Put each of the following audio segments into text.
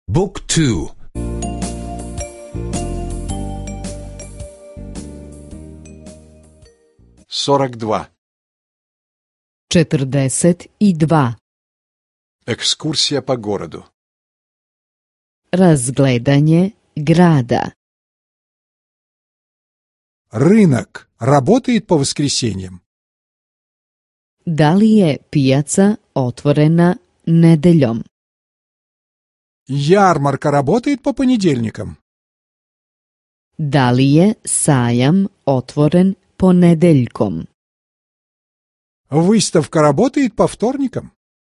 Book 2. 42. 42. Экскурсия по городу. Razgledanje grada. Рынок работает по воскресеньям? Da li je pijaca otvorena nedeljom? Ярмарка работает по понедельникам? Da li je sajam otvoren ponedeljkom? Выставка работает по вторникам?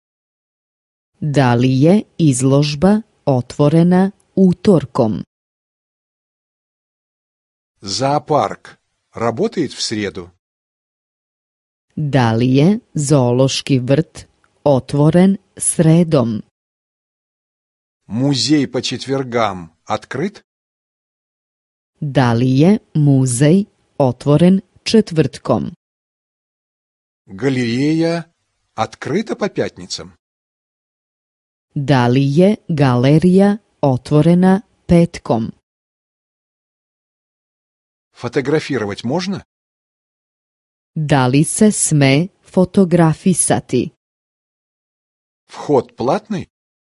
Da li je izložba otvorena utorkom? Зоопарк работает в среду? Da li je zoološki vrt otvoren sredom? Музей по четвергам открыт? Da li je muzej otvoren četvrtkom? Галерея открыта по пятницам? Da li je galerija otvorena petkom? Фотографировать можно? Da li se sme fotografisati? Вход платный?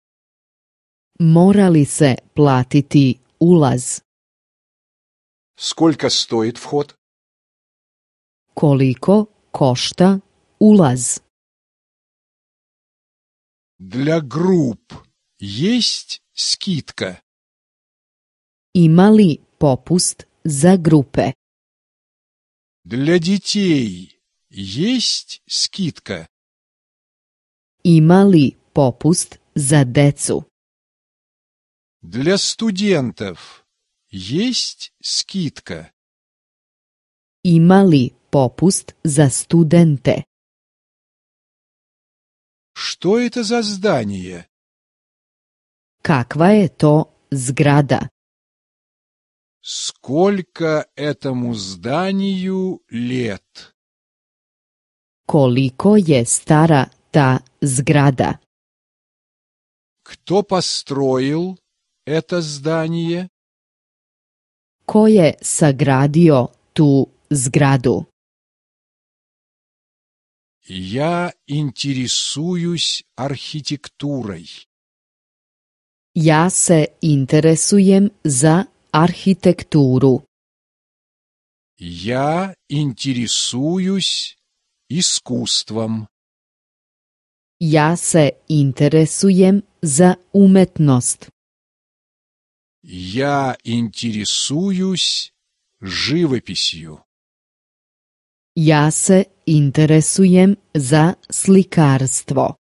Mora li se platiti ulaz? Сколько стоит вход? Koliko košta ulaz? Для групп есть скидка? Ima li popust za grupe? Для детей есть скидка? Ima li popust za decu? Для студентов есть скидка? Ima li popust za studente? Что это за здание? Kakva je to zgrada? Сколько этому зданию лет? Koliko je stara ta zgrada? Кто построил это здание? Ko je sagradio tu zgradu? Я интересуюсь архитектурой. Ja se interesujem za arhitekturu. Я интересуюсь искусством. Ja se interesujem za umetnost. Я интересуюсь живописью. Ja se interesujem za slikarstvo.